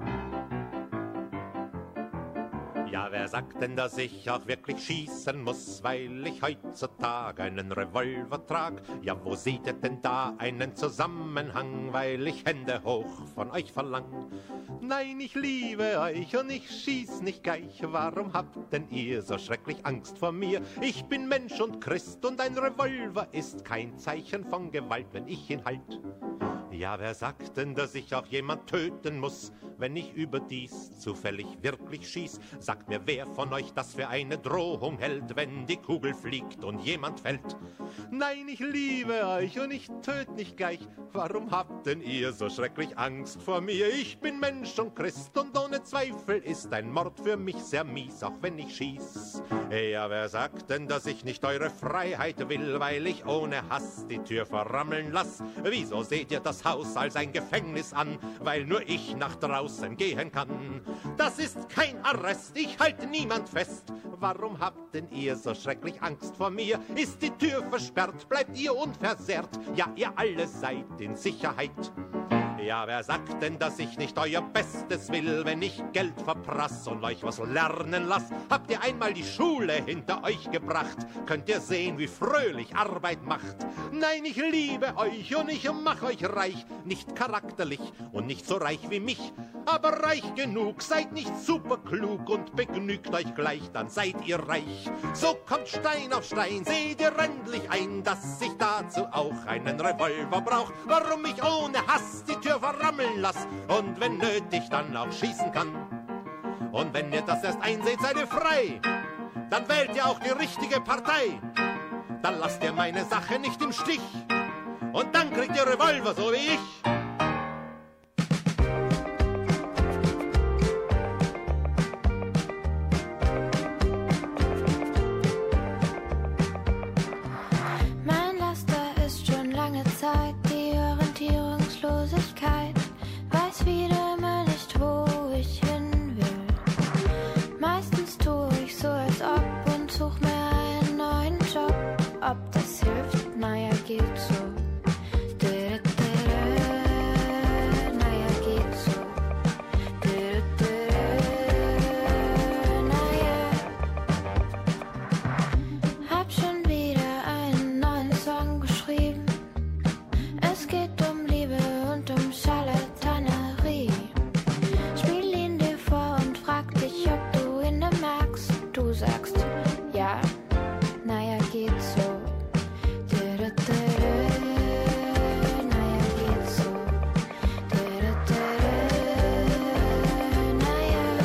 Ja, wer sagt denn, dass ich auch wirklich schießen muss, weil ich heutzutage einen Revolver trag? Ja, wo seht ihr denn da einen Zusammenhang, weil ich Hände hoch von euch verlang? Nein, ich liebe euch und ich schieß nicht gleich. Warum habt denn ihr so schrecklich Angst vor mir? Ich bin Mensch und Christ und ein Revolver ist kein Zeichen von Gewalt, wenn ich ihn halt. Ja, wer sagt denn, dass ich auch jemand töten muss, wenn ich überdies zufällig wirklich schieß? Sagt mir, wer von euch das für eine Drohung hält, wenn die Kugel fliegt und jemand fällt? Nein, ich liebe euch und ich töte nicht gleich. Warum habt denn ihr so schrecklich Angst vor mir? Ich bin Mensch und Christ und ohne Zweifel ist ein Mord für mich sehr mies, auch wenn ich schieß. Ja, wer sagt denn, dass ich nicht eure Freiheit will, weil ich ohne Hass die Tür verrammeln lass? Wieso seht ihr das Haus als ein Gefängnis an, weil nur ich nach draußen draußen gehen kann. Das ist kein Arrest, ich halte niemand fest. Warum habt denn ihr so schrecklich Angst vor mir? Ist die Tür versperrt, bleibt ihr unversehrt? Ja, ihr alle seid in Sicherheit. Ja, wer sagt denn, dass ich nicht euer Bestes will, wenn ich Geld verprass und euch was lernen lass? Habt ihr einmal die Schule hinter euch gebracht? Könnt ihr sehen, wie fröhlich Arbeit macht? Nein, ich liebe euch und ich mach euch reich. Nicht charakterlich und nicht so reich wie mich, aber reich genug. Seid nicht superklug und begnügt euch gleich, dann seid ihr reich. So kommt Stein auf Stein, seht ihr endlich ein, dass ich dazu auch einen Revolver brauch. Warum ich ohne Hass die Tür verrammeln lass und wenn nötig dann auch schießen kann. Und wenn ihr das erst einseht, seid ihr frei. Dann wählt ihr auch die richtige Partei. Dann lasst ihr meine Sache nicht im Stich. Und dann kriegt ihr Revolver, so wie ich. Mein Laster ist schon lange Zeit die Orientierungslosigkeit. Weiß wieder mal nicht, wo ich hin will. Meistens tue ich so, als ob und such mir einen neuen Job. Ob das hilft? Naja, geht so. Naja, geht so. Naja. Hab schon wieder einen neuen Song geschrieben. Es geht um Liebe und um Charlatanerie. Spiel ihn dir vor und frag dich, ob du ihn merkst. Du sagst, ja, naja, geht so. Naja, geht so. Naja.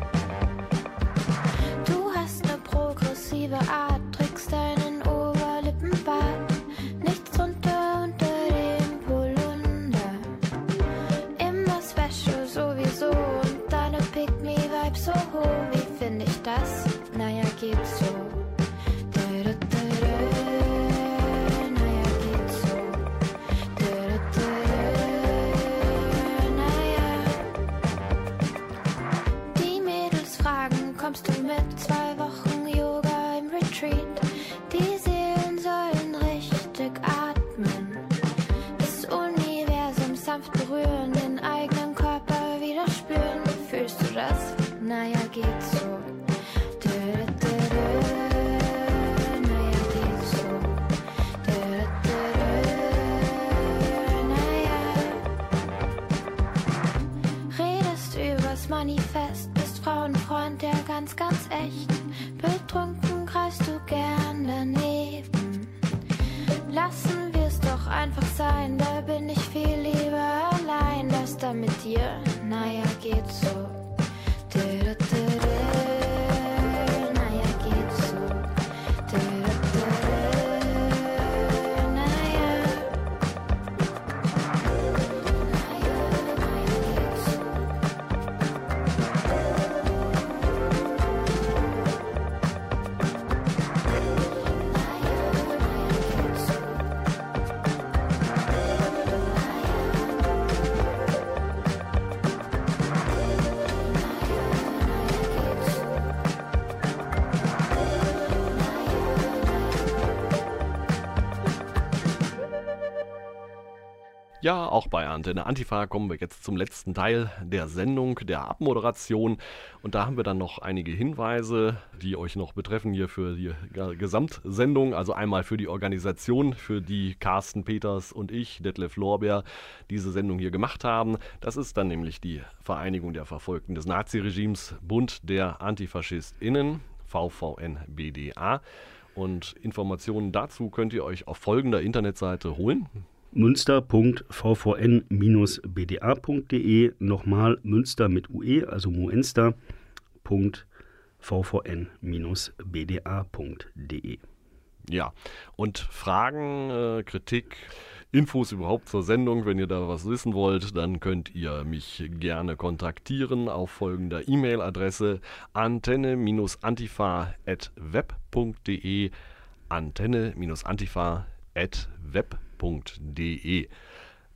Du hast ne progressive Art, trägst deinen Oberlippenbart. Nichts drunter unter dem Polunder. Immer special sowieso und deine Pick-me-Vibe so hoch. Wie find ich das? Naja, geht so. Kommst du mit zwei Wochen Yoga im Retreat? Die Seelen sollen richtig atmen. Das Universum sanft berühren, den eigenen Körper wieder spüren. Fühlst du das? Naja, geht so. Naja, geht so. Naja. Redest übers Manifest, Frauenfreund, der ganz, ganz echt. Betrunken kreist du gern daneben. Lassen wir's doch einfach sein, da bin ich viel lieber allein. Das da mit dir, naja, geht so. Naja, geht so. Ja, auch bei Antenne Antifa kommen wir jetzt zum letzten Teil der Sendung, der Abmoderation. Und da haben wir dann noch einige Hinweise, die euch noch betreffen hier für die Gesamtsendung. Also einmal für die Organisation, für die Carsten Peters und ich, Detlef Lorbeer, diese Sendung hier gemacht haben. Das ist dann nämlich die Vereinigung der Verfolgten des Naziregimes, Bund der AntifaschistInnen, V V N B D A. Und Informationen dazu könnt ihr euch auf folgender Internetseite holen. münster punkt v v n b d a punkt d e, nochmal Münster mit U E, also muenster punkt v v n b d a punkt d e. Ja, und Fragen, äh, Kritik, Infos überhaupt zur Sendung, wenn ihr da was wissen wollt, dann könnt ihr mich gerne kontaktieren auf folgender E-Mail-Adresse antenne antifa at web punkt d e, antenne antifa at web punkt d e.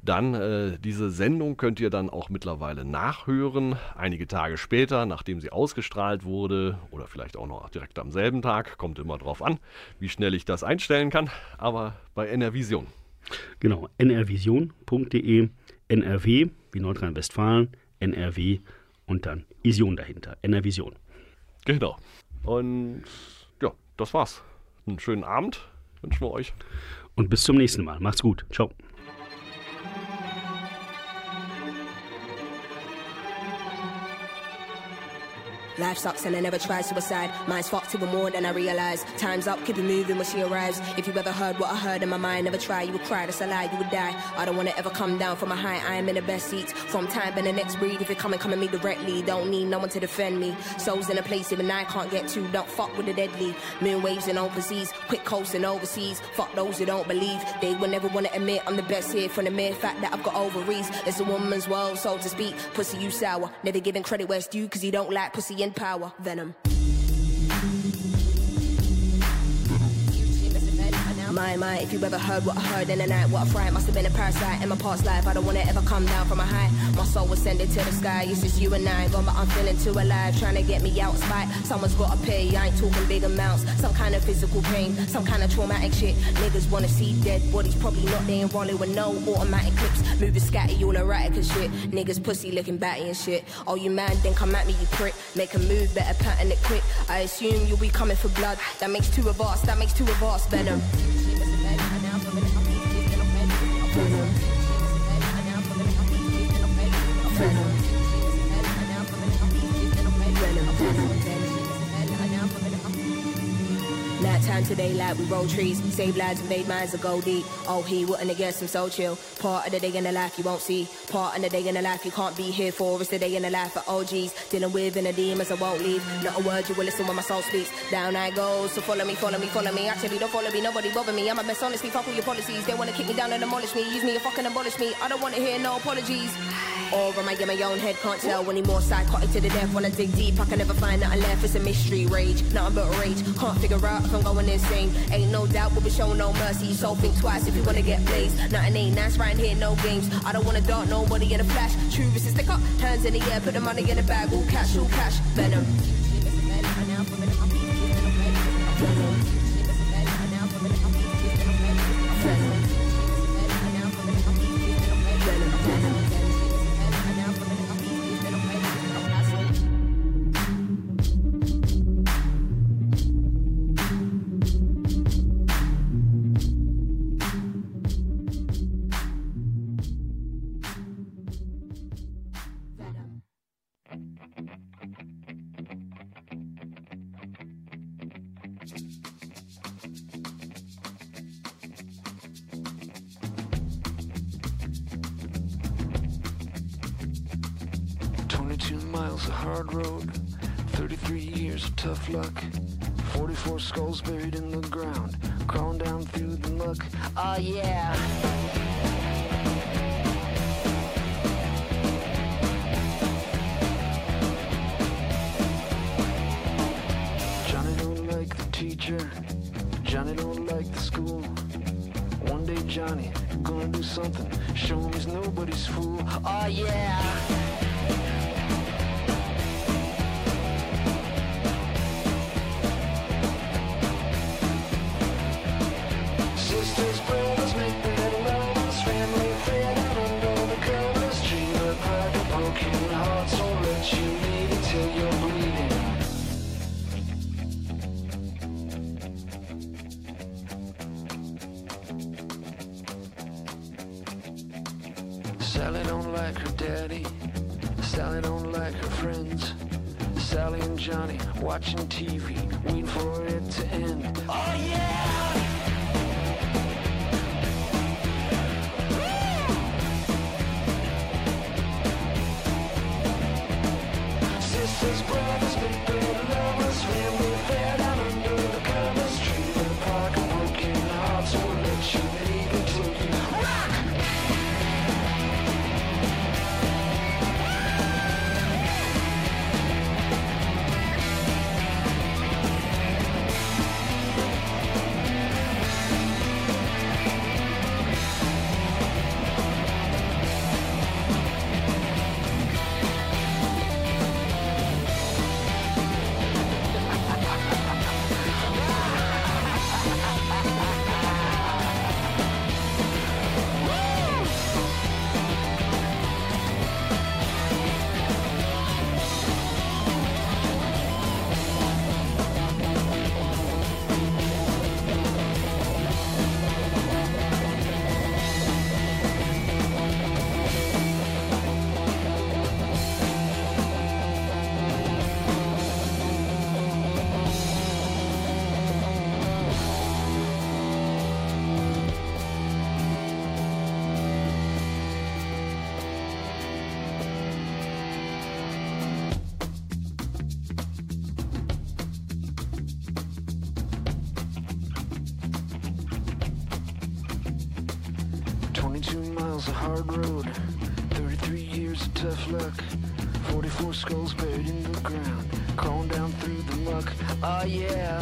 dann äh, diese Sendung könnt ihr dann auch mittlerweile nachhören, einige Tage später, nachdem sie ausgestrahlt wurde oder vielleicht auch noch direkt am selben Tag, kommt immer drauf an, wie schnell ich das einstellen kann, aber bei N R Vision. Genau, n r vision punkt d e, N R W wie Nordrhein-Westfalen, N R W und dann Vision dahinter, N R Vision. Genau. Und ja, das war's. Einen schönen Abend wünschen wir euch. Und bis zum nächsten Mal. Macht's gut. Ciao. Life sucks and I never try suicide. Mine's fucked even more than I realize. Time's up, keep it moving when she arrives. If you ever heard what I heard in my mind, never try, you would cry, that's a lie, you would die. I don't wanna ever come down from a high, I am in the best seats. From time and the next breed, if you're coming, come at me directly. Don't need no one to defend me. Souls in a place even I can't get to, don't fuck with the deadly. Moon waves and open seas, quick coasting overseas. Fuck those who don't believe, they will never wanna admit I'm the best here. From the mere fact that I've got ovaries, it's a woman's world, so to speak. Pussy, you sour, never giving credit where it's due, cause you don't like pussy in power. Venom. My, my, if you ever heard what I heard in the night, what a fright, must have been a parasite in my past life. I don't wanna ever come down from a height. My soul was sending to the sky, it's just you and I. Gone, but I'm feeling too alive, trying to get me out of spite. Someone's gotta pay, I ain't talking big amounts. Some kind of physical pain, some kind of traumatic shit. Niggas wanna see dead bodies, probably not, they ain't rolling with no automatic clips. Moving scatty, all erratic and shit. Niggas pussy looking batty and shit. Oh, you man, then come at me, you prick. Make a move, better pattern it quick. I assume you'll be coming for blood. That makes two of us, that makes two of us, Venom. Night time to daylight, we roll trees, save lives, invade minds, or go deep. Oh, he wouldn't have guessed I'm so chill. Part of the day in the life you won't see. Part of the day in the life you can't be here for. It's the day in the life of O Gs. Dealing with inner demons, I won't leave. Not a word you will listen when my soul speaks. Down I go, so follow me, follow me, follow me. Actually, don't follow me, nobody bother me. I'm a best honestly, fuck all your policies. They wanna kick me down and demolish me. Use me or fucking abolish me. I don't wanna hear no apologies. Or am I in my own head? Can't tell anymore. Psychotic to the death. When I dig deep, I can never find nothing left. It's a mystery, rage, nothing but rage. Can't figure out if I'm going insane. Ain't no doubt we'll be showing no mercy. So think twice if you wanna get blazed. Nothing ain't nice right here, no games. I don't wanna dart nobody in a flash. True is to stick up, hands in the air, put the money in the bag. All cash, all cash, Venom. twenty-two miles of hard road, thirty-three years of tough luck, forty-four skulls buried in the ground, crawling down through the muck. Oh yeah. Johnny don't like the teacher, Johnny don't like the school. One day Johnny gonna do something, show him he's nobody's fool. Oh yeah. Sisters, brothers, make better lovers, family fed out under the covers. Dream of private broken hearts, won't let you leave until you're bleeding. Sally don't like her daddy, Sally don't like her friends. Sally and Johnny watching T V, waiting for it to end. Oh yeah! Sisters, brothers, big bad lovers, family fed out under the covers. Treated apart and broken hearts, won't let you leave until you rock. miles of hard road, thirty-three years of tough luck, forty-four skulls buried in the ground, crawling down through the muck. Oh yeah.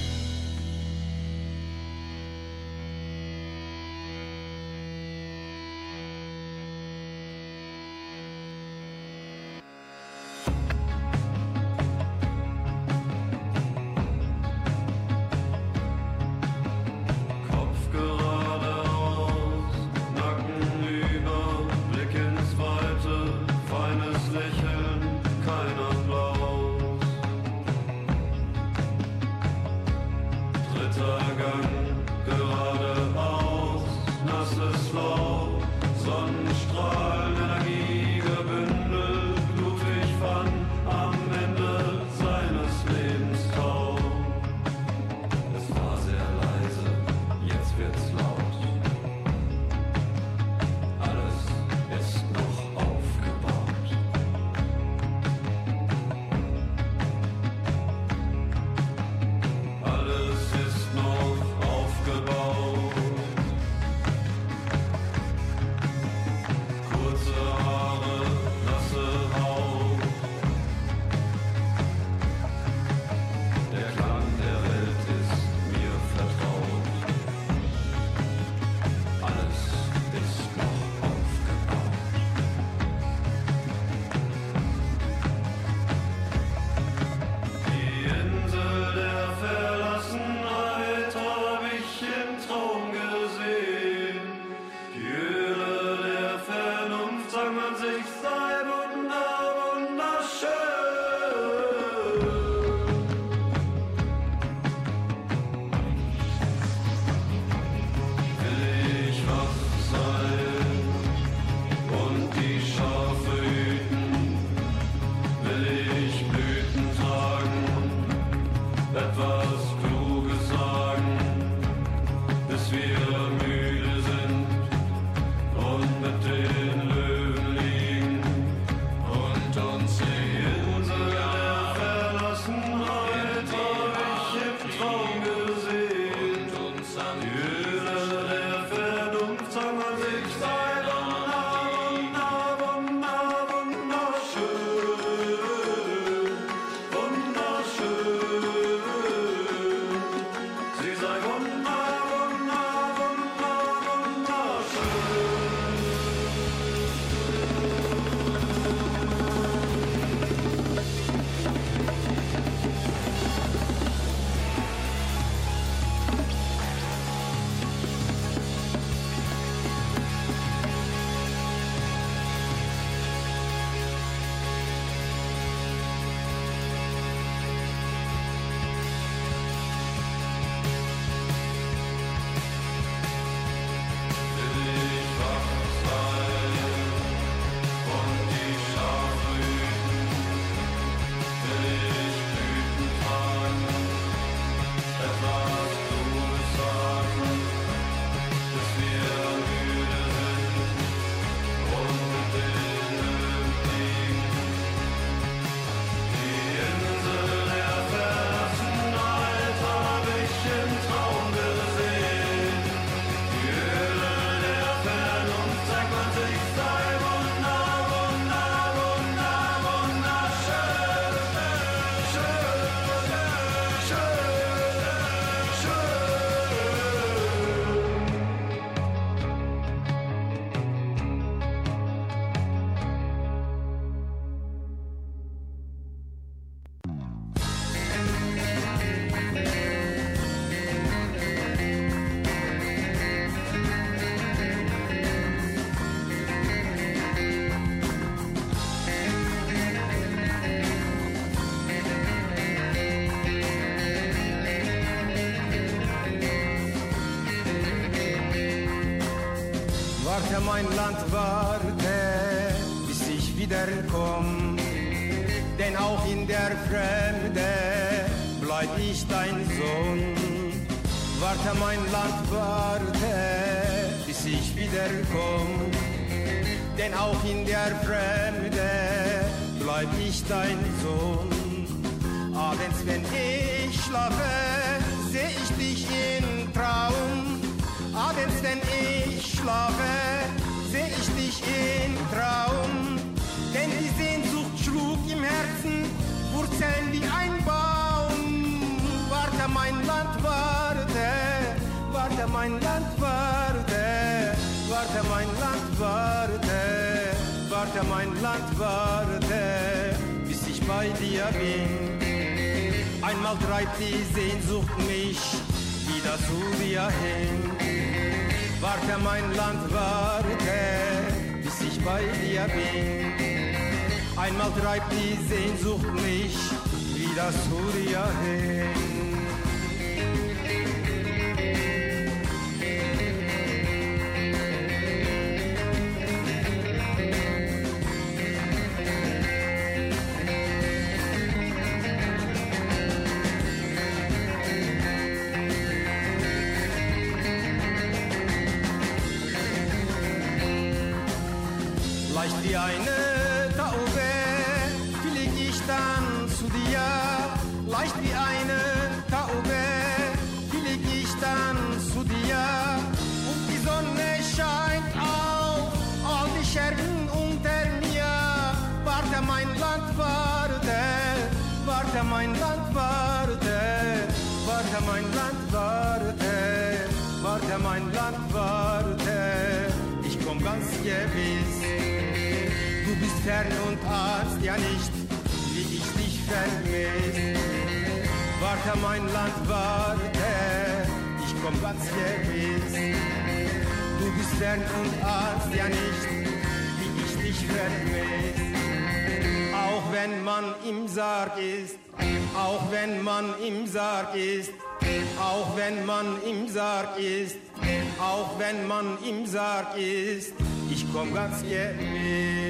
Warte, mein Land, warte, bis ich wiederkomm. Denn auch in der Fremde bleib ich dein Sohn. Warte, mein Land, warte, bis ich wiederkomm. Denn auch in der Fremde bleib ich dein Sohn. Abends, wenn ich schlafe, seh ich dich im Traum. Abends, wenn ich schlafe, seh ich dich im Traum. Denn die Sehnsucht schlug im Herzen Wurzeln wie ein Baum. Warte, mein Land, warte, warte, mein Land, warte, warte, mein Land, warte, warte, mein Land, warte, bis ich bei dir bin. Einmal treibt die Sehnsucht mich wieder zu dir hin. Warte, mein Land, warte, bis ich bei dir bin. Einmal treibt die Sehnsucht mich wieder zu dir hin. Leicht wie eine Taube flieg ich dann zu dir. Leicht wie eine Taube flieg ich dann zu dir. Und die Sonne scheint auf all die Scherben unter mir. Warte, mein Land, warte, warte, mein Land, warte, warte, mein Land, warte, warte, mein Land, warte. Ich komm ganz gewiss. Du bist fern und ahnst ja nicht, wie ich dich vermiss. Warte, mein Land, warte, ich komm ganz gewiss. Du bist fern und ahnst ja nicht, wie ich dich vermiss. Auch wenn man im Sarg ist, auch wenn man im Sarg ist, auch wenn man im Sarg ist, auch wenn man im Sarg ist, ich komm ganz gewiss.